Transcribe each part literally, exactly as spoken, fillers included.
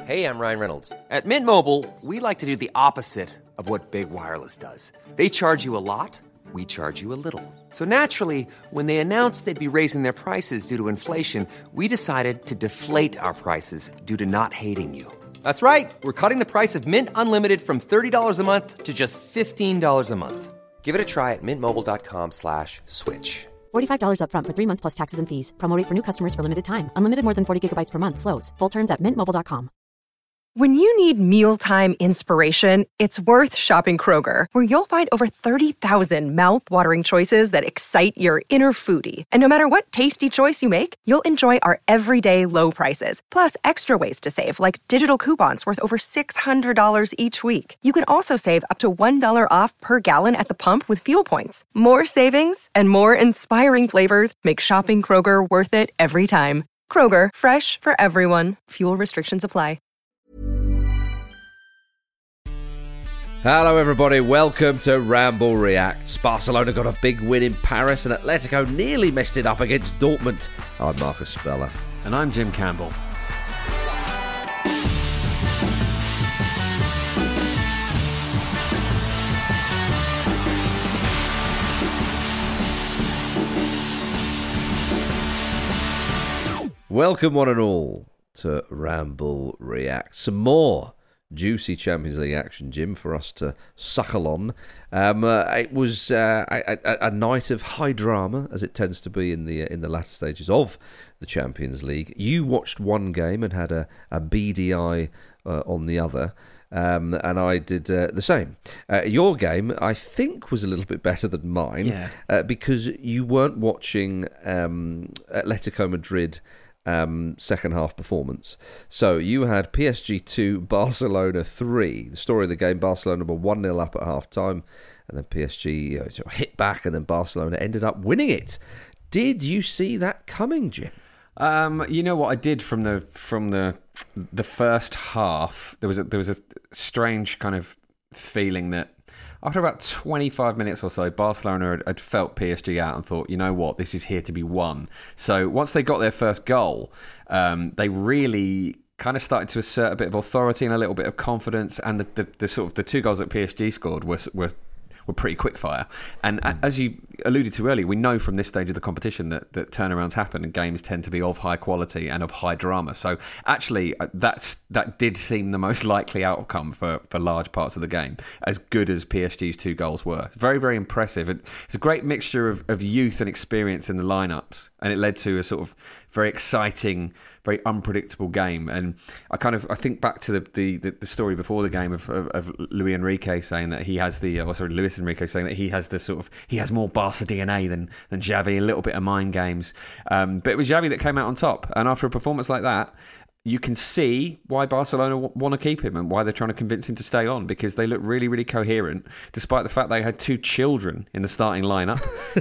Hey, I'm Ryan Reynolds. At Mint Mobile, we like to do the opposite of what Big Wireless does. They charge you a lot, we charge you a little. So naturally, when they announced they'd be raising their prices due to inflation, we decided to deflate our prices due to not hating you. That's right. We're cutting the price of Mint Unlimited from thirty dollars a month to just fifteen dollars a month. Give it a try at mintmobile.com slash switch. forty-five dollars up front for three months plus taxes and fees. Promo rate for new customers for limited time. Unlimited more than forty gigabytes per month slows. Full terms at mint mobile dot com. When you need mealtime inspiration, it's worth shopping Kroger, where you'll find over thirty thousand mouth-watering choices that excite your inner foodie. And no matter what tasty choice you make, you'll enjoy our everyday low prices, plus extra ways to save, like digital coupons worth over six hundred dollars each week. You can also save up to one dollar off per gallon at the pump with fuel points. More savings and more inspiring flavors make shopping Kroger worth it every time. Kroger, fresh for everyone. Fuel restrictions apply. Hello everybody, welcome to Ramble Reacts. Barcelona got a big win in Paris and Atletico nearly messed it up against Dortmund. I'm Marcus Speller. And I'm Jim Campbell. Welcome one and all to Ramble Reacts. Some more juicy Champions League action, Jim, for us to suckle on. Um, uh, it was uh, a, a, a night of high drama, as it tends to be in the in the latter stages of the Champions League. You watched one game and had a, a beady eye uh, on the other, um, and I did uh, the same. Uh, your game, I think, was a little bit better than mine, Yeah. uh, because you weren't watching um, Atletico Madrid Um, second half performance. So you had P S G two, Barcelona three. The story of the game: Barcelona were one nil up at half time, and then P S G you know, sort of hit back, and then Barcelona ended up winning it. Did you see that coming, Jim? Um, you know what I did from the from the the first half. There was a, there was a strange kind of feeling that after about twenty-five minutes or so, Barcelona had, had felt P S G out and thought, you know what, this is here to be won. So once they got their first goal, um, they really kind of started to assert a bit of authority and a little bit of confidence. And the, the, the sort of the two goals that P S G scored were were. were pretty quick fire. And mm. as you alluded to earlier, we know from this stage of the competition that, that turnarounds happen and games tend to be of high quality and of high drama. So actually, that's that did seem the most likely outcome for, for large parts of the game, as good as P S G's two goals were. Very, very impressive. It's a great mixture of, of youth and experience in the lineups, and it led to a sort of very exciting, very unpredictable game. And I kind of I think back to the the, the story before the game of, of, of Luis Enrique saying that he has the or sorry Luis Enrique saying that he has the sort of he has more Barca D N A than than Xavi, a little bit of mind games. Um, but it was Xavi that came out on top. And after a performance like that, you can see why Barcelona w- want to keep him and why they're trying to convince him to stay on, because they look really, really coherent, despite the fact they had two children in the starting lineup,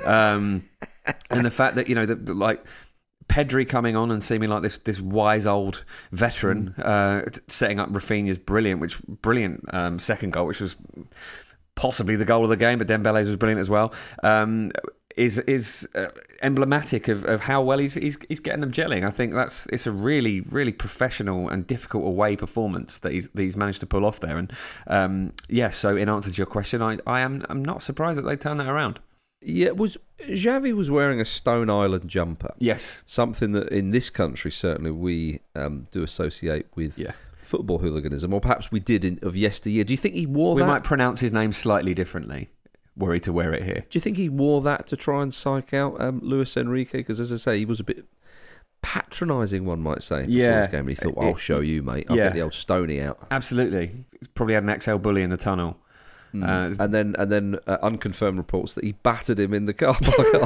um, and the fact that you know that like. Pedri coming on and seeming like this this wise old veteran, mm. uh, setting up Rafinha's brilliant, which brilliant um, second goal, which was possibly the goal of the game, but Dembele's was brilliant as well. Um, is is uh, emblematic of, of how well he's, he's he's getting them gelling. I think that's it's a really really professional and difficult away performance that he's that he's managed to pull off there. And um, yeah, so in answer to your question, I I am I'm not surprised that they turned that around. Yeah, it was Xavi was wearing a Stone Island jumper. Yes. Something that in this country certainly we um, do associate with yeah. football hooliganism, or perhaps we did in, of yesteryear. Do you think he wore we that? We might pronounce his name slightly differently were he to wear it here. Do you think he wore that to try and psych out um, Luis Enrique? Because as I say, he was a bit patronising, one might say, before yeah. this game. And he thought, well, I'll show you, mate. I'll yeah. get the old Stoney out. Absolutely. He's probably had an X L bully in the tunnel. Mm. Uh, and then, and then, uh, unconfirmed reports that he battered him in the car park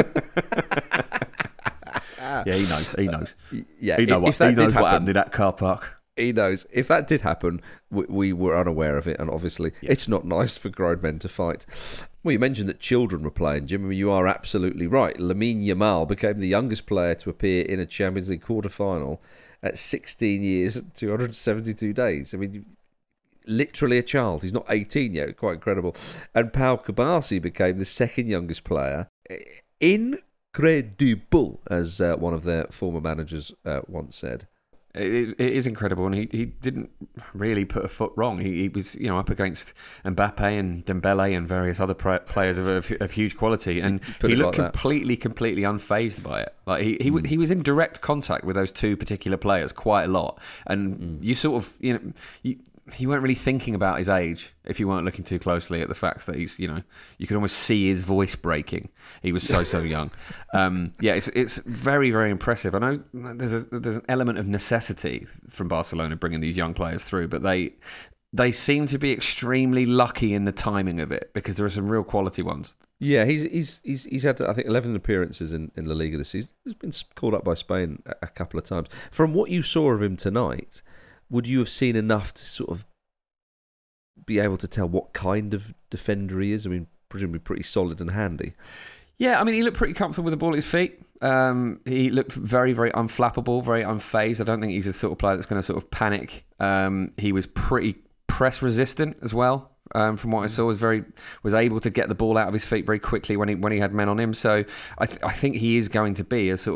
after. Yeah, he knows. He knows. Yeah, he, know if what, that he knows did what happen, happened in that car park. He knows. If that did happen, we, we were unaware of it, and obviously, yeah. it's not nice for grown men to fight. Well, you mentioned that children were playing, Jim. I mean, you are absolutely right. Lamine Yamal became the youngest player to appear in a Champions League quarter-final at sixteen years and two hundred seventy-two days. I mean, literally a child. He's not eighteen yet. Quite incredible. And Pau Kubasi became the second youngest player. Incredible, as uh, one of their former managers uh, once said. It, it is incredible, and he, he didn't really put a foot wrong. He, he was, you know, up against Mbappe and Dembele and various other players of, of, of huge quality, and he looked like completely, that. completely unfazed by it. Like he he, mm. he was in direct contact with those two particular players quite a lot, and mm. you sort of, you know, you. You weren't really thinking about his age if you weren't looking too closely at the fact that he's, you know, you could almost see his voice breaking. He was so, so young. Um, yeah, it's it's very, very impressive. I know there's a, there's an element of necessity from Barcelona bringing these young players through, but they they seem to be extremely lucky in the timing of it because there are some real quality ones. Yeah, he's he's he's he's had I think eleven appearances in, in La Liga this season. He's been called up by Spain a, a couple of times. From what you saw of him tonight, would you have seen enough to sort of be able to tell what kind of defender he is? I mean, presumably pretty solid and handy. Yeah, I mean, he looked pretty comfortable with the ball at his feet. Um, he looked very, very unflappable, very unfazed. I don't think he's the sort of player that's going to sort of panic. Um, he was pretty press resistant as well. Um, from what I saw, was very was able to get the ball out of his feet very quickly when he when he had men on him. So I th- I think he is going to be a sort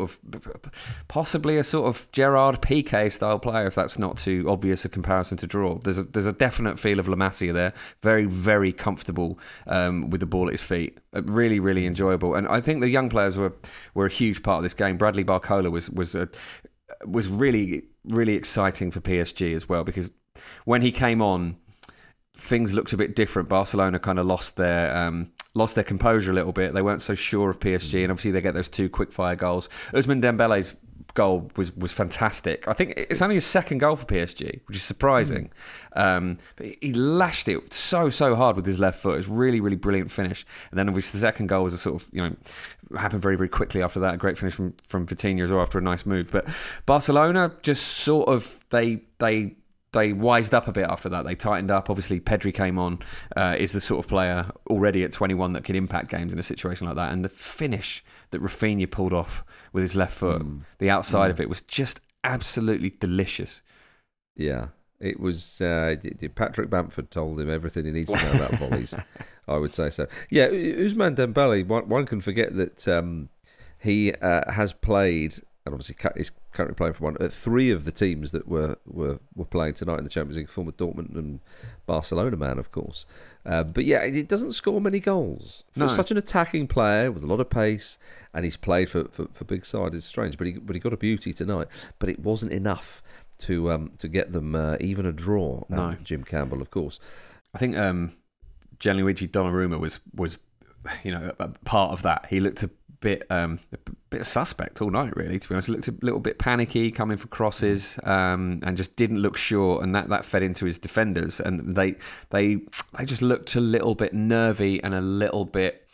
of possibly a sort of Gerard Piqué style player, if that's not too obvious a comparison to draw. There's a there's a definite feel of La Masia there. Very very comfortable um, with the ball at his feet. Really really enjoyable. And I think the young players were were a huge part of this game. Bradley Barcola was was a, was really really exciting for P S G as well, because when he came on, things looked a bit different. Barcelona kind of lost their um, lost their composure a little bit. They weren't so sure of P S G, and obviously they get those two quick-fire goals. Ousmane Dembele's goal was, was fantastic. I think it's only his second goal for P S G, which is surprising. Mm. Um, but he lashed it so, so hard with his left foot. It was really, really brilliant finish. And then obviously the second goal was a sort of, you know, happened very, very quickly after that. A great finish from, from Vitinha as well after a nice move. But Barcelona just sort of, they they... They wised up a bit after that. They tightened up. Obviously, Pedri came on, uh, is the sort of player already at twenty-one that can impact games in a situation like that. And the finish that Rafinha pulled off with his left foot, mm. the outside mm. of it, was just absolutely delicious. Yeah, it was. Uh, Patrick Bamford told him everything he needs to know about volleys. I would say so. Yeah, Ousmane Dembele. One, one can forget that um, he uh, has played. And obviously, he's currently playing for one. Uh, three of the teams that were, were were playing tonight in the Champions League, former Dortmund and Barcelona man, of course. Uh, but yeah, it doesn't score many goals. For no. such an attacking player with a lot of pace, and he's played for, for, for big side, it's strange. But he but he got a beauty tonight. But it wasn't enough to um, to get them uh, even a draw. Um, no. Jim Campbell, of course. I think um, Gianluigi Donnarumma was was you know a part of that. He looked a bit um, a bit suspect all night, really, to be honest. He looked a little bit panicky coming for crosses, um, and just didn't look sure, and that, that fed into his defenders, and they they they just looked a little bit nervy and a little bit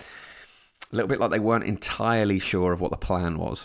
a little bit like they weren't entirely sure of what the plan was.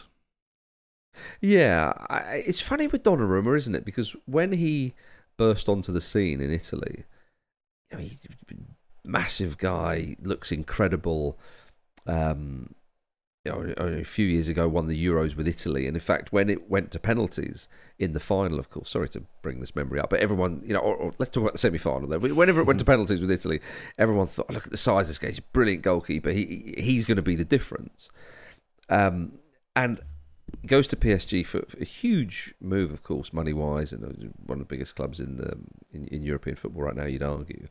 Yeah, I, it's funny with Donnarumma, isn't it? Because when he burst onto the scene in Italy, I mean, massive guy, looks incredible. Um, you know, a few years ago, won the Euros with Italy, and in fact, when it went to penalties in the final, of course, sorry to bring this memory up, but everyone, you know, or, or let's talk about the semi-final. Though, whenever it went to penalties with Italy, everyone thought, oh, "Look at the size of this guy; he's a brilliant goalkeeper. He he's going to be the difference." Um, and goes to P S G for, for a huge move, of course, money-wise, and one of the biggest clubs in the in, in European football right now. You'd argue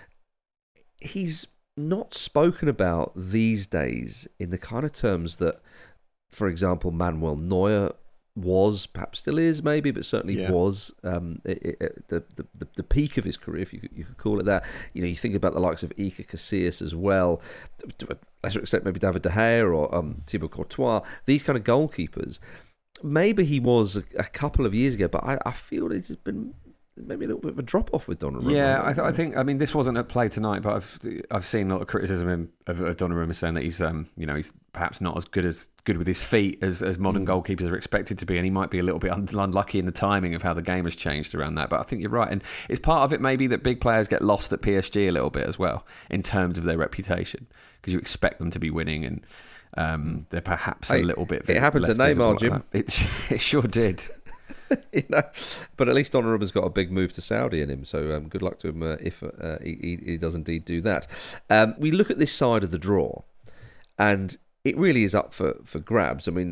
he's not spoken about these days in the kind of terms that, for example, Manuel Neuer was, perhaps still is, maybe, but certainly yeah. was um, it, it, the, the the peak of his career, if you could, you could call it that. You know, you think about the likes of Iker Casillas as well, to a lesser extent maybe David De Gea or um, Thibaut Courtois. These kind of goalkeepers. Maybe he was a, a couple of years ago, but I, I feel it's been maybe a little bit of a drop off with Donnarumma. Yeah, I, th- I think. I mean, this wasn't at play tonight, but I've I've seen a lot of criticism of, of Donnarumma saying that he's um you know he's perhaps not as good as good with his feet as, as modern mm. goalkeepers are expected to be, and he might be a little bit un- unlucky in the timing of how the game has changed around that. But I think you're right, and it's part of it maybe that big players get lost at P S G a little bit as well in terms of their reputation, because you expect them to be winning, and um, they're perhaps hey, a little bit. It happened to Neymar, Jim. Like it it sure did. You know, but at least Donnarumma's got a big move to Saudi in him, so um, good luck to him uh, if uh, he, he does indeed do that. Um, we look at this side of the draw, and it really is up for, for grabs. I mean,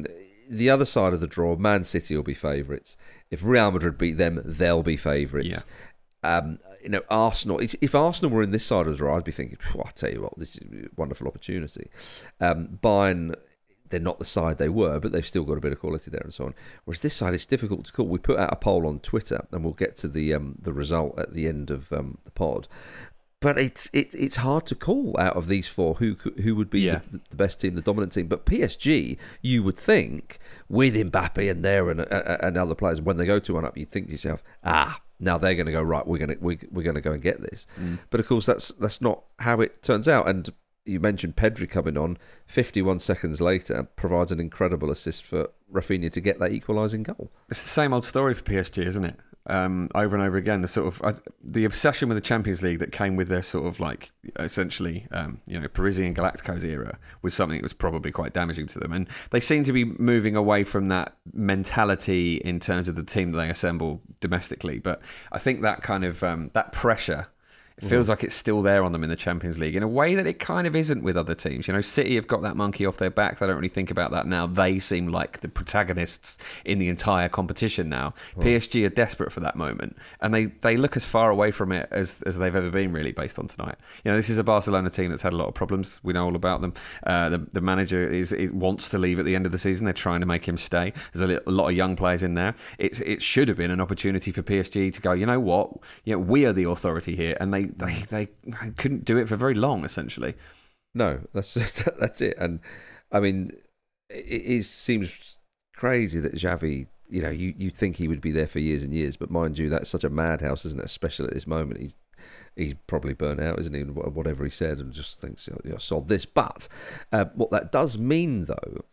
the other side of the draw, Man City will be favourites. If Real Madrid beat them, they'll be favourites. Yeah. Um, you know, Arsenal. If Arsenal were in this side of the draw, I'd be thinking, I tell you what, this is a wonderful opportunity. Um, Bayern, they're not the side they were, but they've still got a bit of quality there and so on. Whereas this side, it's difficult to call. We put out a poll on Twitter, and we'll get to the um, the result at the end of um, the pod. But it's it, it's hard to call out of these four who who would be yeah. the, the best team, the dominant team. But P S G, you would think, with Mbappe and there and, and other players, when they go to one up, you'd think to yourself, ah, now they're going to go right. We're going to we, we're going to go and get this. Mm. But of course, that's that's not how it turns out. And you mentioned Pedri coming on. fifty-one seconds later, provides an incredible assist for Rafinha to get that equalising goal. It's the same old story for P S G, isn't it? Um, over and over again, the sort of uh, the obsession with the Champions League that came with their sort of like essentially, um, you know, Parisian Galacticos era was something that was probably quite damaging to them, and they seem to be moving away from that mentality in terms of the team that they assemble domestically. But I think that kind of um, that pressure. It feels mm. like it's still there on them in the Champions League in a way that it kind of isn't with other teams. You know, City have got that monkey off their back. They don't really think about that now. They seem like the protagonists in the entire competition now. Mm. P S G are desperate for that moment, and they, they look as far away from it as, as they've ever been, really, based on tonight. You know, this is a Barcelona team that's had a lot of problems. We know all about them. Uh, the, the manager is, is wants to leave at the end of the season. They're trying to make him stay. There's a, li- a lot of young players in there. It, it should have been an opportunity for P S G to go, you know what? You know, we are the authority here, and they they, they I couldn't do it for very long, essentially. No, that's just, that's it. And I mean, it, it seems crazy that Xavi, you know, you, you think he would be there for years and years, but mind you, that's such a madhouse, isn't it? Especially at this moment, he's he's probably burnt out, isn't he? Whatever he said, and just thinks, you know, sod this. But uh, what that does mean, though,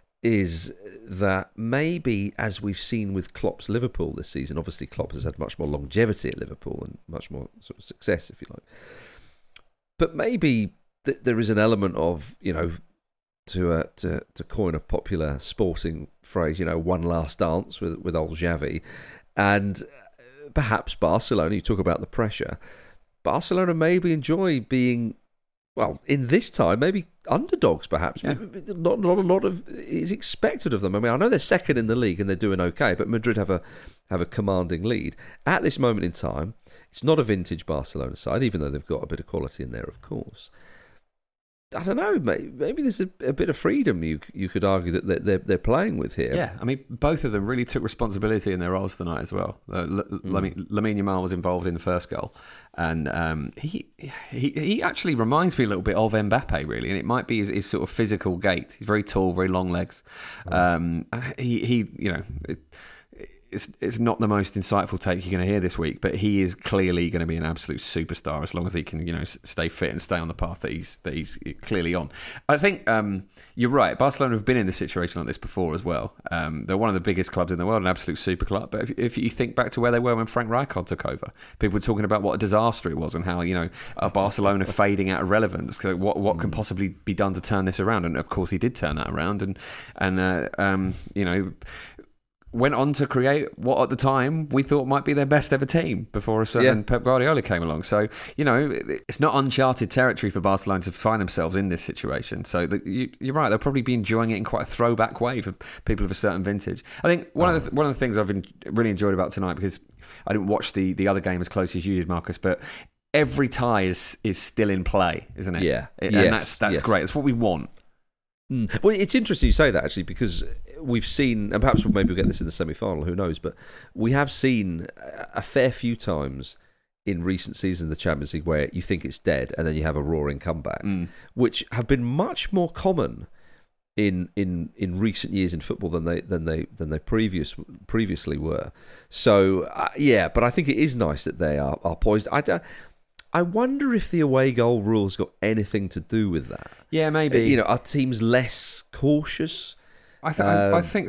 is that maybe, as we've seen with Klopp's Liverpool this season, obviously Klopp has had much more longevity at Liverpool and much more sort of success, if you like. But maybe th- there is an element of, you know, to uh, to to coin a popular sporting phrase, you know, one last dance with with old Xavi, and perhaps Barcelona. You talk about the pressure. Barcelona maybe enjoy being, well, in this time, maybe underdogs, perhaps. Yeah. Not, not a lot of is expected of them. I mean, I know they're second in the league and they're doing okay, but Madrid have a have a commanding lead. At this moment in time, it's not a vintage Barcelona side, even though they've got a bit of quality in there, of course. I don't know. Maybe there's a, a bit of freedom you you could argue that they're they're playing with here. Yeah, I mean, both of them really took responsibility in their roles tonight as well. Uh, L- mm. Lamine Yamal was involved in the first goal, and um, he he he actually reminds me a little bit of Mbappe, really. And it might be his, his sort of physical gait. He's very tall, very long legs. Mm. Um, he he, you know. It, It's it's not the most insightful take you're going to hear this week, but he is clearly going to be an absolute superstar as long as he can, you know, stay fit and stay on the path that he's that he's clearly on. I think um, you're right. Barcelona have been in this situation like this before as well. Um, they're one of the biggest clubs in the world, an absolute super club. But if, if you think back to where they were when Frank Rijkaard took over, people were talking about what a disaster it was and how, you know, uh, Barcelona fading out of relevance. What what can possibly be done to turn this around? And of course, he did turn that around, and and uh, um, you know. went on to create what at the time we thought might be their best ever team before a certain yeah. Pep Guardiola came along. So, you know, it's not uncharted territory for Barcelona to find themselves in this situation. So the, you, you're right, they'll probably be enjoying it in quite a throwback way for people of a certain vintage. I think one oh. of the one of the things I've been, really enjoyed about tonight, because I didn't watch the, the other game as closely as you did, Marcus, but every tie is is still in play, isn't it? Yeah. It, yes. And that's, that's yes. great. That's what we want. Mm. Well, it's interesting you say that, actually, because we've seen, and perhaps we'll maybe get this in the semi-final, who knows, but we have seen a fair few times in recent seasons of the Champions League where you think it's dead and then you have a roaring comeback, mm. which have been much more common in in, in recent years in football than they than they than they previous previously were. So uh, yeah, but I think it is nice that they are, are poised. I don't, I wonder if the away goal rule's got anything to do with that. Yeah, maybe. You know, are teams less cautious? I, th- um, I, I think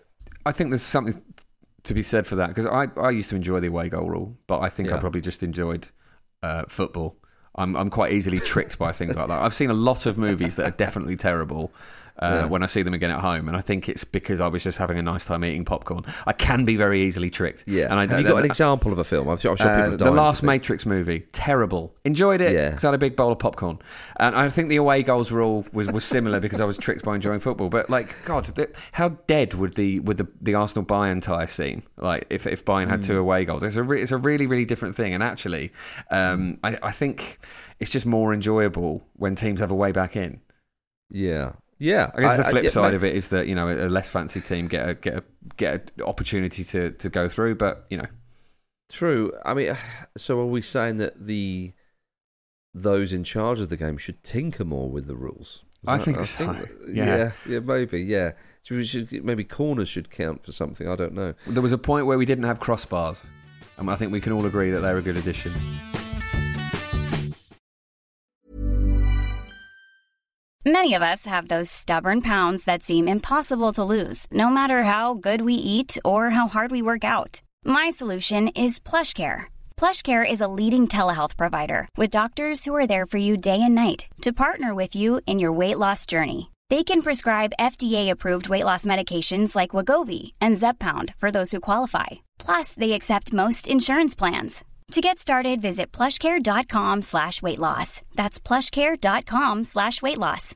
I think there's something to be said for that, because I, I used to enjoy the away goal rule, but I think yeah. I probably just enjoyed uh, football. I'm I'm quite easily tricked by things like that. I've seen a lot of movies that are definitely terrible, Uh, Yeah. when I see them again at home, and I think it's because I was just having a nice time eating popcorn. I can be very easily tricked. Yeah. And I, Have you got an example of a film? I'm sure, I'm sure people uh, are the dying last to think. Matrix movie, terrible. Enjoyed it Yeah. because I had a big bowl of popcorn, and I think the away goals rule was, was similar because I was tricked by enjoying football. But like, God, the, how dead would the would the, the Arsenal Bayern tie seem? Like, if if Bayern had Mm. two away goals, it's a re, it's a really really different thing. And actually, um, I, I think it's just more enjoyable when teams have a way back in. Yeah. Yeah. I guess the I- flip yeah, side mate. of it is that, you know, a less fancy team get a get a get an opportunity to, to go through, but you know, True. I mean, so are we saying that the those in charge of the game should tinker more with the rules? Is I that- think so, yeah. yeah. yeah, maybe. Yeah, should we should maybe corners should count for something. I don't know. there was a point where we didn't have crossbars, and I think we can all agree that they're a good addition. Many of us have those stubborn pounds that seem impossible to lose, no matter how good we eat or how hard we work out. My solution is PlushCare. PlushCare is a leading telehealth provider with doctors who are there for you day and night to partner with you in your weight loss journey. They can prescribe F D A-approved weight loss medications like Wegovy and Zepbound for those who qualify. Plus, they accept most insurance plans. To get started, visit plushcare.com slash weight loss. That's plushcare.com slash weight loss.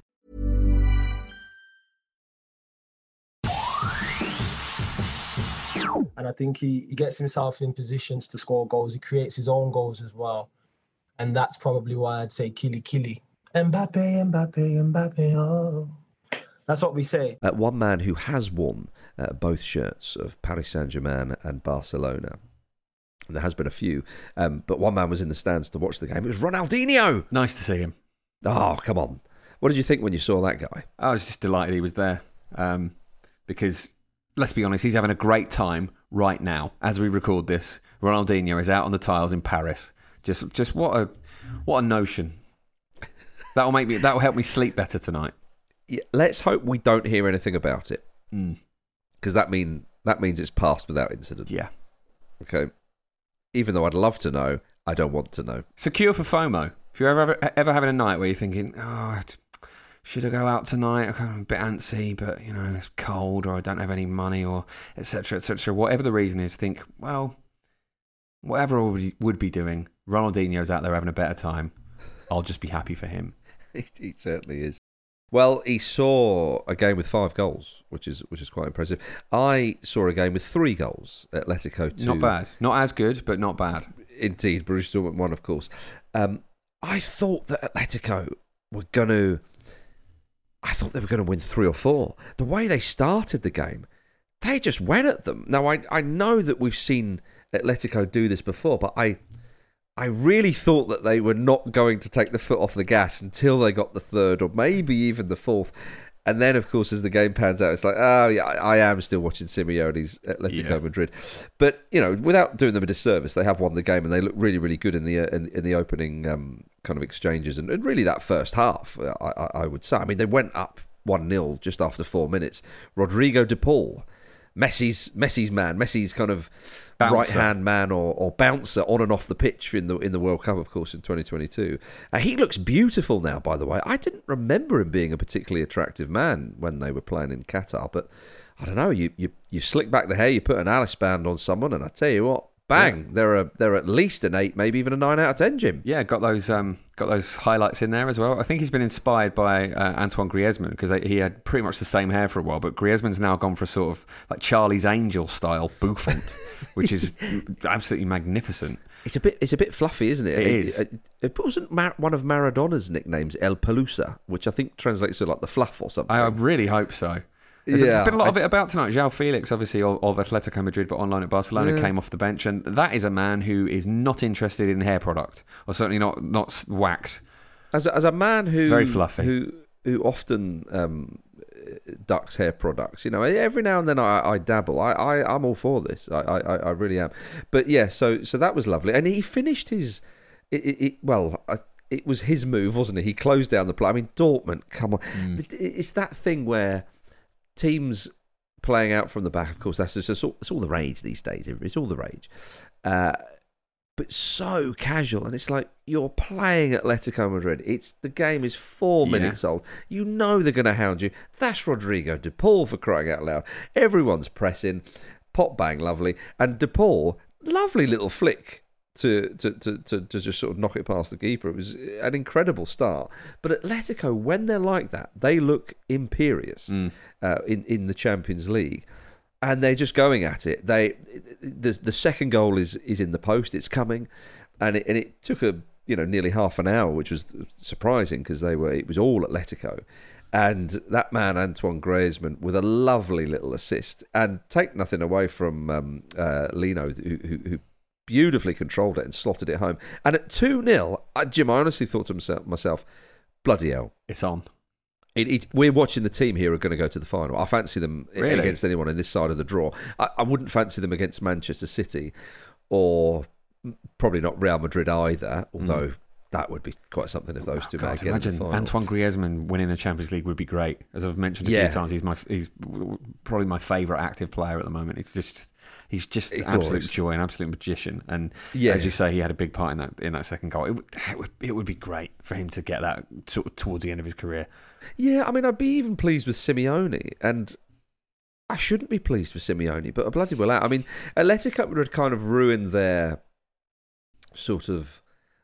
And I think he, he gets himself in positions to score goals. He creates his own goals as well. And that's probably why I'd say Kili Kili. Mbappe, Mbappe, Mbappe, oh. That's what we say. Uh, one man who has worn uh, both shirts of Paris Saint-Germain and Barcelona. And there has been a few, um, but one man was in the stands to watch the game. It was Ronaldinho. Nice to see him. Oh, come on. What did you think when you saw that guy? I was just delighted he was there, um, because let's be honest, he's having a great time right now as we record this. Ronaldinho is out on the tiles in Paris. Just, just what a, what a notion. That will make me. That will help me sleep better tonight. Yeah, let's hope we don't hear anything about it, because that mean that means it's passed without incident. Yeah. Okay. Even though I'd love to know, I don't want to know. Secure for FOMO. If you're ever ever having a night where you're thinking, oh, should I go out tonight? I'm kind of a bit antsy, but you know it's cold, or I don't have any money, or et cetera, et cetera. Whatever the reason is, think, well, whatever I would- would be doing, Ronaldinho's out there having a better time. I'll just be happy for him. He, he certainly is. Well, he saw a game with five goals, which is which is quite impressive. I saw a game with three goals. Atletico two. Not bad. Not as good, but not bad. Indeed, Borussia Dortmund one, of course. Um, I thought that Atletico were going to... I thought they were going to win three or four. The way they started the game, they just went at them. Now, I I know that we've seen Atletico do this before, but I... I really thought that they were not going to take the foot off the gas until they got the third or maybe even the fourth. And then, of course, as the game pans out, it's like, oh, yeah, I, I am still watching Simeone's Atletico Yeah. Madrid. But, you know, without doing them a disservice, they have won the game and they look really, really good in the uh, in, in the opening um, kind of exchanges. And, and really that first half, I, I, I would say. I mean, they went up one nil just after four minutes. Rodrigo de Paul, Messi's Messi's man, Messi's kind of Bouncer. right-hand man or, or bouncer on and off the pitch in the in the World Cup, of course, in twenty twenty-two. Uh, he looks beautiful now, by the way. I didn't remember him being a particularly attractive man when they were playing in Qatar, but I don't know. You you, you slick back the hair, you put an Alice band on someone, and I tell you what, bang, Yeah. they're a they're at least an eight, maybe even a nine out of ten, Jim. Yeah, got those um, got those highlights in there as well. I think he's been inspired by uh, Antoine Griezmann because he had pretty much the same hair for a while, but Griezmann's now gone for a sort of like Charlie's Angel style bouffant, which is absolutely magnificent. It's a bit it's a bit fluffy, isn't it? It it is. It, it wasn't Mar- one of Maradona's nicknames, El Pelusa, which I think translates to like the fluff or something. I really hope so. There's, Yeah, there's been a lot I- of it about tonight. João Felix, obviously, of, of Atletico Madrid, but online at Barcelona, Yeah. came off the bench, and that is a man who is not interested in hair product, or certainly not not s- wax. As a, as a man who Very fluffy. who who often um, ducks hair products, you know, every now and then I, I dabble. I, I I'm all for this. I, I I really am. But yeah, so so that was lovely, and he finished his. It, it, it, well, I, it was his move, wasn't it? He closed down the play. I mean, Dortmund, come on, It- it's that thing where teams playing out from the back. Of course, that's just it's all, it's all the rage these days. It's all the rage, uh, but so casual, and it's like. you're playing Atletico Madrid. It's the game is four Yeah. minutes old. You know they're going to hound you. That's Rodrigo De Paul, for crying out loud. Everyone's pressing. Pop bang, lovely. And De Paul, lovely little flick to, to, to, to, to just sort of knock it past the keeper. It was an incredible start. But Atletico, when they're like that, they look imperious Mm. uh, in, in the Champions League. And they're just going at it. They the the second goal is, is in the post. It's coming, and it, and it took a you know nearly half an hour, which was surprising because they were it was all Atletico, and that man Antoine Griezmann with a lovely little assist, and take nothing away from um, uh, Lino who, who who beautifully controlled it and slotted it home. And at two nil, Jim, I honestly thought to myself, myself bloody hell, It's on. It, it, we're watching the team here are going to go to the final. I fancy them Really? against anyone in this side of the draw. I, I wouldn't fancy them against Manchester City or probably not Real Madrid either, although mm. that would be quite something if those two God, make it in imagine the final. Antoine Griezmann winning the Champions League would be great. As I've mentioned a Yeah. few times, he's my he's probably my favourite active player at the moment. It's just he's just He's an absolute glorious. joy, an absolute magician. And Yeah. as you say, he had a big part in that in that second goal. It would it would, it would be great for him to get that to, towards the end of his career. Yeah, I mean, I'd be even pleased with Simeone, and I shouldn't be pleased for Simeone, but I bloody well out. I mean, Atletico Madrid kind of ruined their sort of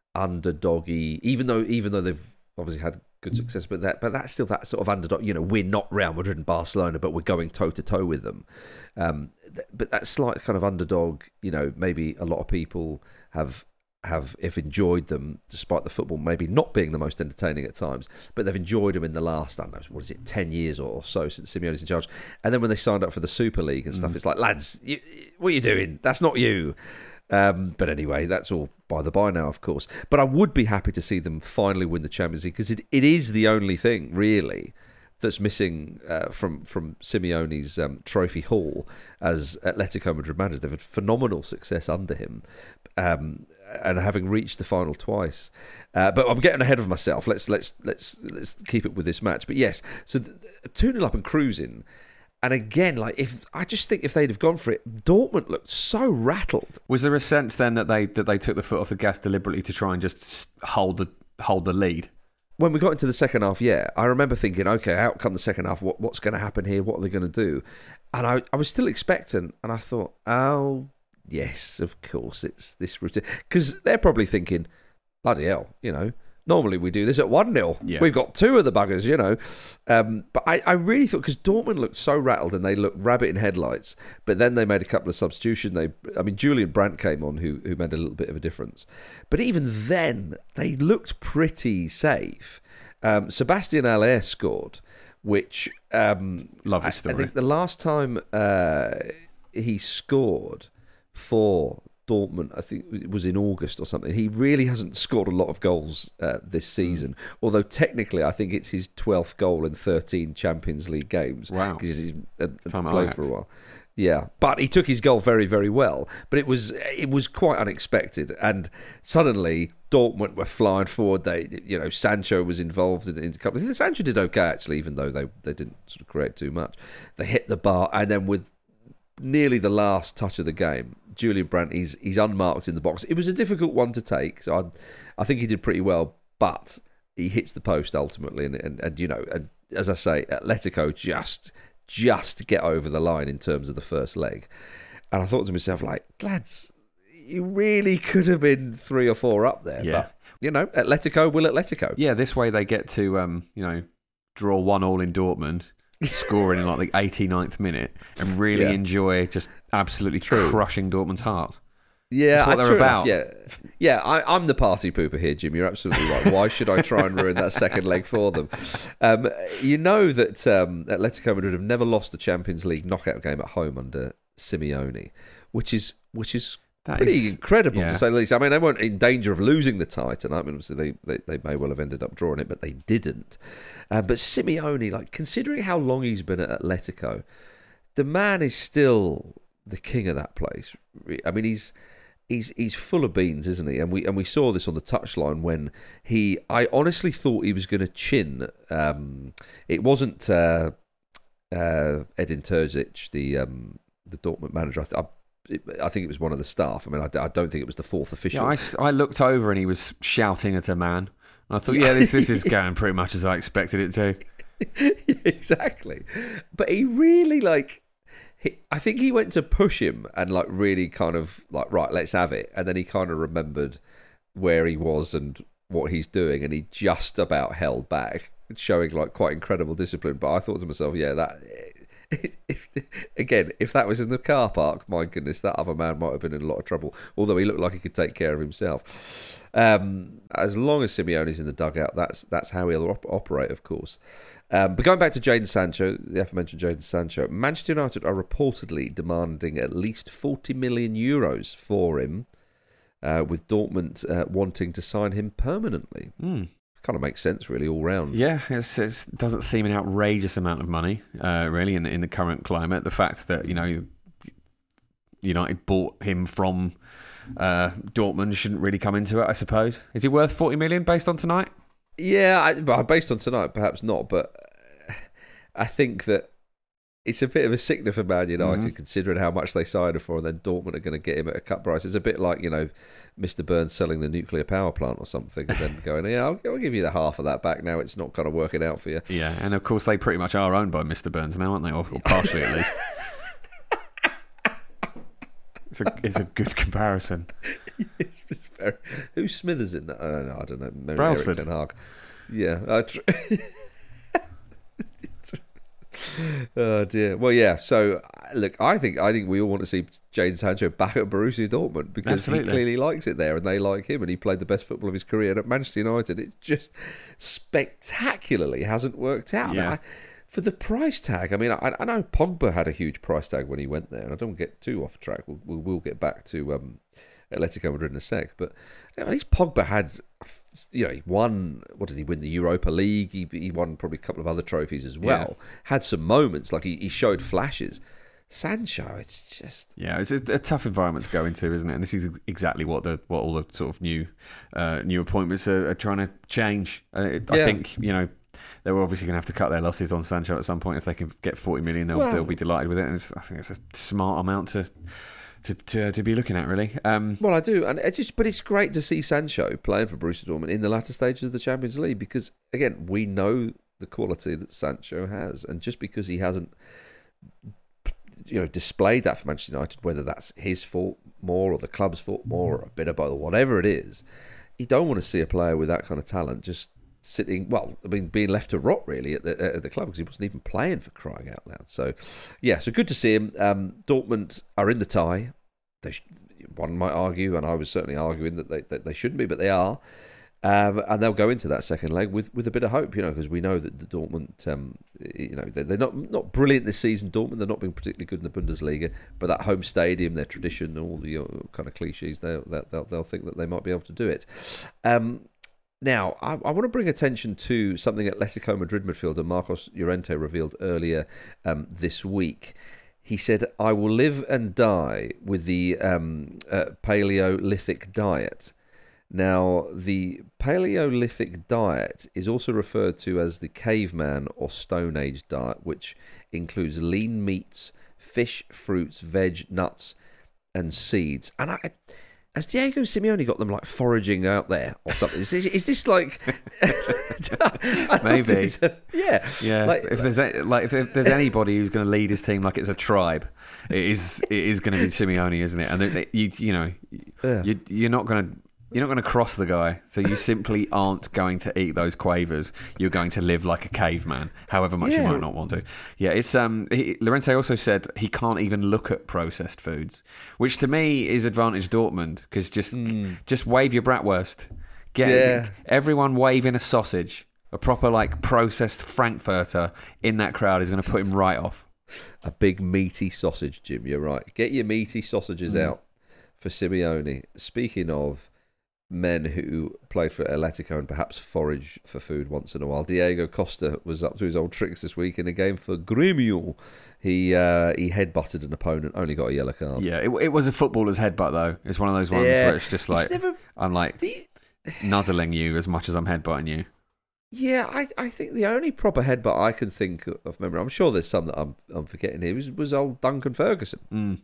underdoggy, even though even though they've obviously had good success, but that but that's still that sort of underdog. You know, we're not Real Madrid and Barcelona, but we're going toe to toe with them. Um, th- but that slight kind of underdog, you know, maybe a lot of people have. have if enjoyed them despite the football maybe not being the most entertaining at times, but they've enjoyed them in the last I don't know what is it ten years or so since Simeone's in charge. And then when they signed up for the Super League and stuff, mm. it's like, lads, you, what are you doing? That's not you. Um, but anyway, that's all by the by now, of course. But I would be happy to see them finally win the Champions League because it, it is the only thing really that's missing uh, from from Simeone's um, trophy haul as Atletico Madrid manager. They've had phenomenal success under him, um, and having reached the final twice. Uh, but I'm getting ahead of myself. Let's let's let's let's keep it with this match. But yes, so two nil up and cruising. And again, like if I just think if they'd have gone for it, Dortmund looked so rattled. Was there a sense then that they that they took the foot off the gas deliberately to try and just hold the hold the lead? When we got into the second half, yeah, I remember thinking, okay, out come the second half. What, what's going to happen here? What are they going to do? And I, I was still expectant, and I thought, oh, yes, of course, it's this routine. Because they're probably thinking, bloody hell, you know, normally we do this at one nil. Yeah. We've got two of the buggers, you know. Um, but I, I really thought, because Dortmund looked so rattled and they looked rabbit in headlights, but then they made a couple of substitutions. They, I mean, Julian Brandt came on who, who made a little bit of a difference. But even then, they looked pretty safe. Um, Sebastian Haller scored, which... Um, Lovely I, story. I think the last time uh, he scored for... Dortmund, I think it was in August or something. He really hasn't scored a lot of goals uh, this season. Mm. Although technically, I think it's his twelfth goal in thirteen Champions League games. Wow, because he's uh, Time played for a while. Yeah, but he took his goal very, very well. But it was it was quite unexpected, and suddenly Dortmund were flying forward. They, you know, Sancho was involved in, in a couple. I think Sancho did okay actually, even though they they didn't sort of create too much. They hit the bar, and then with nearly the last touch of the game, Julian Brandt, he's he's unmarked in the box. It was a difficult one to take, so I, I think he did pretty well, but he hits the post ultimately, and and, and you know, and as I say, Atletico just just get over the line in terms of the first leg, and I thought to myself, like, lads, you really could have been three or four up there, yeah. but you know, Atletico will Atletico. Yeah, this way they get to um, you know, draw one all in Dortmund. Scoring in like the eighty-ninth minute and really yeah. enjoy just absolutely True. crushing Dortmund's heart. Yeah, That's what they're true about. Enough, yeah, yeah. I, I'm the party pooper here, Jim. You're absolutely right. Why should I try and ruin that second leg for them? Um, you know that um, Atletico Madrid have never lost the Champions League knockout game at home under Simeone, which is which is That pretty is- incredible yeah. to say the least. I mean, they weren't in danger of losing the tie tonight. I mean, obviously they, they, they may well have ended up drawing it, but they didn't. Uh, but Simeone, like considering how long he's been at Atletico, the man is still the king of that place. I mean, he's he's he's full of beans, isn't he? And we and we saw this on the touchline when he. I honestly thought he was going to chin. Um, it wasn't uh, uh, Edin Terzic, the um, the Dortmund manager. I, th- I It, I think it was one of the staff. I mean, I, I don't think it was the fourth official. Yeah, I, I looked over and he was shouting at a man. And I thought, yeah, this this is going pretty much as I expected it to. Yeah, exactly. But he really like. He, I think he went to push him and like really kind of like, right, let's have it. And then he kind of remembered where he was and what he's doing, and he just about held back, showing like quite incredible discipline. But I thought to myself, yeah, that if, again, if that was in the car park, my goodness, that other man might have been in a lot of trouble. Although he looked like he could take care of himself. Um, as long as Simeone's in the dugout, that's that's how he'll op- operate, of course. Um, but going back to Jadon Sancho, the aforementioned Jadon Sancho, Manchester United are reportedly demanding at least forty million euros for him, uh, with Dortmund uh, wanting to sign him permanently. Mm. Kind of makes sense, really, all round. Yeah, it's, it doesn't seem an outrageous amount of money, uh, really, in, in the current climate. The fact that, you know, United bought him from uh, Dortmund shouldn't really come into it, I suppose. Is he worth forty million based on tonight? Yeah, I, well, based on tonight, perhaps not, but I think that it's a bit of a sickener for Man United, mm-hmm. considering how much they signed him for, and then Dortmund are going to get him at a cut price. It's a bit like, you know, Mister Burns selling the nuclear power plant or something, and then going, yeah, I'll, I'll give you the half of that back now. It's not kind of working out for you. Yeah, and of course they pretty much are owned by Mister Burns now, aren't they? Or, or partially at least. It's a, it's a good comparison. It's, it's very, who's Smithers in that? I don't know. I don't know. Maybe Brailsford. Eric Ten Hag. Yeah. Uh, tr- oh dear. Well, yeah. So look, I think I think we all want to see Jadon Sancho back at Borussia Dortmund because Absolutely. he clearly likes it there, and they like him, and he played the best football of his career at Manchester United. It just spectacularly hasn't worked out. Yeah. I, For the price tag, I mean, I, I know Pogba had a huge price tag when he went there, and I don't get too off track. We'll, we'll, we'll get back to um, Atletico Madrid in a sec, but you know, at least Pogba had, you know, he won, what did he win, the Europa League? He, he won probably a couple of other trophies as well. Yeah. Had some moments, like he, he showed flashes. Sancho, it's just... Yeah, it's a, a tough environment to go into, isn't it? And this is exactly what the what all the sort of new uh, new appointments are, are trying to change. Uh, it, yeah. I think, you know, they were obviously going to have to cut their losses on Sancho at some point. If they can get forty million, they'll, well, they'll be delighted with it. And it's, I think it's a smart amount to to to, to be looking at, really. Um, well, I do, and it's just, but it's great to see Sancho playing for Borussia Dortmund in the latter stages of the Champions League because, again, we know the quality that Sancho has, and just because he hasn't, you know, displayed that for Manchester United, whether that's his fault more or the club's fault more or a bit of both, whatever it is, you don't want to see a player with that kind of talent just sitting, well, I mean, being left to rot really at the, at the club because he wasn't even playing, for crying out loud. So, yeah, so good to see him. Um, Dortmund are in the tie. They sh- one might argue, and I was certainly arguing that they that they shouldn't be, but they are. Um, and they'll go into that second leg with, with a bit of hope, you know, because we know that the Dortmund, um, you know, they're, they're not not brilliant this season. Dortmund, they're not being particularly good in the Bundesliga, but that home stadium, their tradition, all the uh, kind of cliches, they'll, they'll they'll think that they might be able to do it. Um, now, I, I want to bring attention to something Atletico Madrid midfielder Marcos Llorente revealed earlier um, this week. He said, "I will live and die with the um, uh, Paleolithic diet." Now, the Paleolithic diet is also referred to as the caveman or Stone Age diet, which includes lean meats, fish, fruits, veg, nuts, and seeds. And I, has Diego Simeone got them like foraging out there or something? Is this, is this like maybe? A, yeah, yeah. Like, if there's a, like if, if there's anybody who's going to lead his team like it's a tribe, it is it is going to be Simeone, isn't it? And they, they, you you know yeah. you you're not going to. You're not going to cross the guy, so you simply aren't going to eat those quavers. You're going to live like a caveman, however much yeah. you might not want to. Yeah, it's um. He, Llorente also said he can't even look at processed foods, which to me is advantage Dortmund because just mm. just wave your bratwurst. Get yeah. everyone waving a sausage, a proper like processed Frankfurter in that crowd is going to put him right off. A big meaty sausage, Jim. You're right. Get your meaty sausages mm. out for Simeone. Speaking of men who play for Atletico and perhaps forage for food once in a while, Diego Costa was up to his old tricks this week in a game for Grêmio. He uh, he headbutted an opponent, only got a yellow card. Yeah, it, it was a footballer's headbutt though. It's one of those ones yeah. where it's just like it's never, I'm like you, nuzzling you as much as I'm headbutting you. Yeah, I I think the only proper headbutt I can think of memory, I'm sure there's some that I'm I'm forgetting here, was, was old Duncan Ferguson. Mm.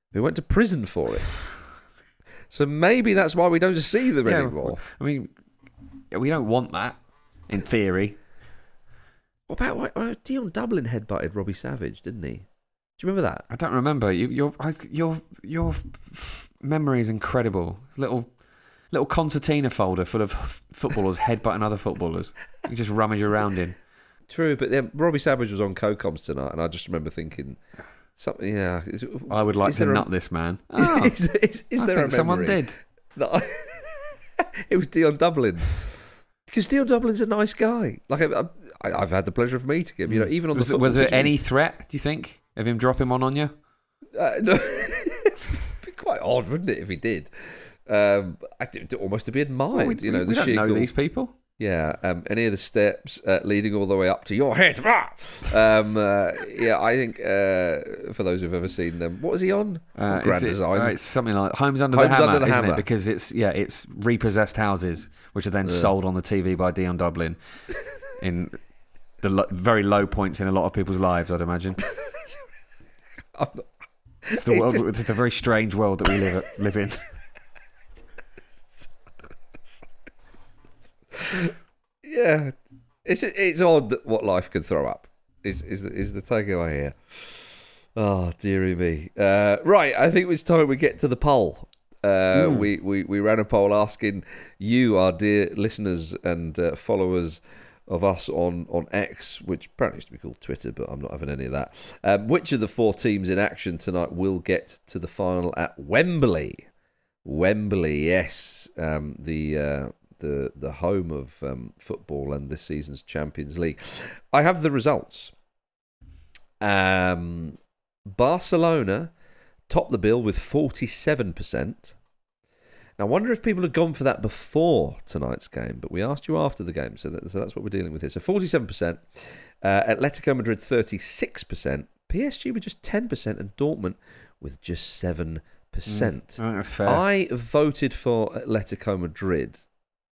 They went to prison for it. So maybe that's why we don't see them Yeah, anymore. I mean, we don't want that, in theory. What about uh, Dion Dublin headbutted Robbie Savage, didn't he? Do you remember that? I don't remember. You, your I, your your f- memory is incredible. Little little concertina folder full of f- footballers headbutting other footballers. You just rummage around in. True, but then Robbie Savage was on Co-Coms tonight, and I just remember thinking, something. Yeah, is, I would like is to there a- nut this man. Oh, is, is, is I there think a someone memory did. that I- it was Dion Dublin. Because Dion Dublin's a nice guy. Like I, I, I've had the pleasure of meeting him. You know, even on was, the football was there pitch, any threat? Do you think of him dropping one on you? Uh, no, it'd be quite odd, wouldn't it, if he did? Um, I did almost to be admired. Well, we, you know, we the don't sheer know gall- these people. Yeah, um, any of the steps uh, leading all the way up to your head. um, uh, yeah, I think uh, for those who've ever seen them, what was he on? Uh, Grand is it- Designs. uh, it's something like Homes Under Homes the Hammer, Under the isn't Hammer. it? Because it's yeah, it's repossessed houses which are then sold on the T V by Dion Dublin in the lo- very low points in a lot of people's lives, I'd imagine. I'm not- It's the It's world. just- It's the very strange world that we live live in. yeah, it's it's odd that what life can throw up. Is is the, is the takeaway here? Oh dearie me! Uh, right, I think it's time we get to the poll. Uh, Mm. we, we we ran a poll asking you, our dear listeners and uh, followers of us on, on X, which apparently used to be called Twitter, but I'm not having any of that. Um, which of the four teams in action tonight will get to the final at Wembley? Wembley, yes, um, the uh, the the home of um, football and this season's Champions League. I have the results. Um, Barcelona top the bill with forty-seven percent. Now, I wonder if people had gone for that before tonight's game, but we asked you after the game, so, that, so that's what we're dealing with here. So forty-seven percent, uh, Atletico Madrid thirty-six percent, P S G with just ten percent, and Dortmund with just seven percent. Mm, I think that's fair. I voted for Atletico Madrid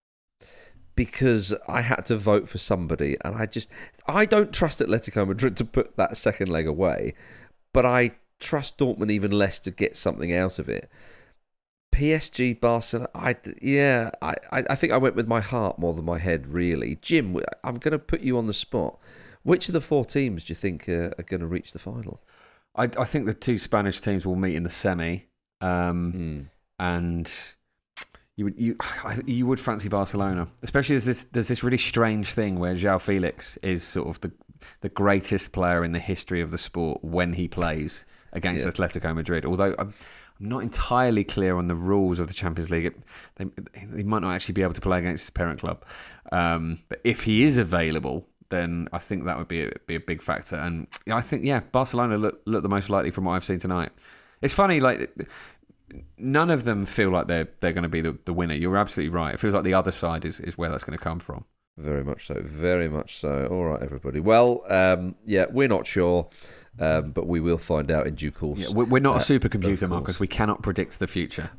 because I had to vote for somebody, and I just I don't trust Atletico Madrid to put that second leg away, but I trust Dortmund even less to get something out of it. P S G, Barcelona, I yeah, I, I think I went with my heart more than my head, really. Jim, I'm going to put you on the spot. Which of the four teams do you think uh, are going to reach the final? I, I think the two Spanish teams will meet in the semi, um, Mm. and you would you you would fancy Barcelona, especially as this there's this really strange thing where João Felix is sort of the the greatest player in the history of the sport when he plays against Yeah. Atletico Madrid. Although I'm, I'm not entirely clear on the rules of the Champions League. It, they, they might not actually be able to play against his parent club, um, but if he is available, then I think that would be a, be a big factor. And I think, yeah, Barcelona look, look the most likely from what I've seen tonight. It's funny, like, none of them feel like they're they're going to be the, the winner. You're absolutely right. It feels like the other side is, is where that's going to come from. Very much so, very much so. All right, everybody. Well, um, yeah, we're not sure, um, but we will find out in due course. Yeah, we're, we're not Uh, a supercomputer, of course. Marcus. We cannot predict the future.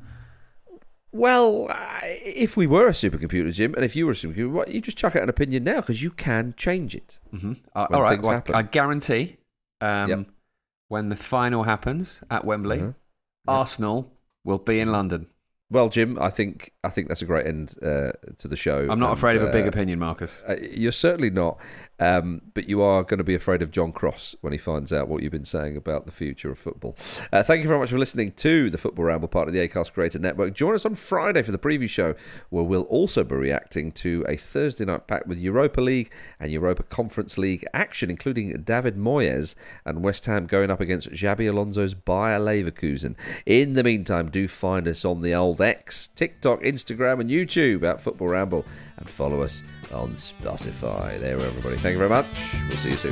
Well, uh, if we were a supercomputer, Jim, and if you were a supercomputer, what, you just chuck out an opinion now because you can change it. Mm-hmm. Uh, When all right, things well, happen. I guarantee um, Yep. when the final happens at Wembley, Uh-huh. Arsenal will be in London. Well, Jim, I think I think that's a great end uh, to the show. I'm not And, afraid of a big uh, opinion, Marcus. Uh, you're certainly not, um, but you are going to be afraid of John Cross when he finds out what you've been saying about the future of football. Uh, thank you very much for listening to the Football Ramble, part of the Acast Creator Network. Join us on Friday for the preview show, where we'll also be reacting to a Thursday night pack with Europa League and Europa Conference League action, including David Moyes and West Ham going up against Xabi Alonso's Bayer Leverkusen. In the meantime, do find us on the old X, TikTok, Instagram and YouTube at Football Ramble, and follow us on Spotify. There, everybody. Thank you very much. We'll see you soon.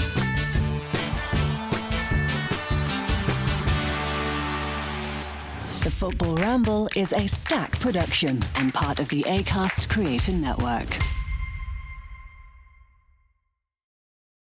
The Football Ramble is a Stack production and part of the Acast Creator Network.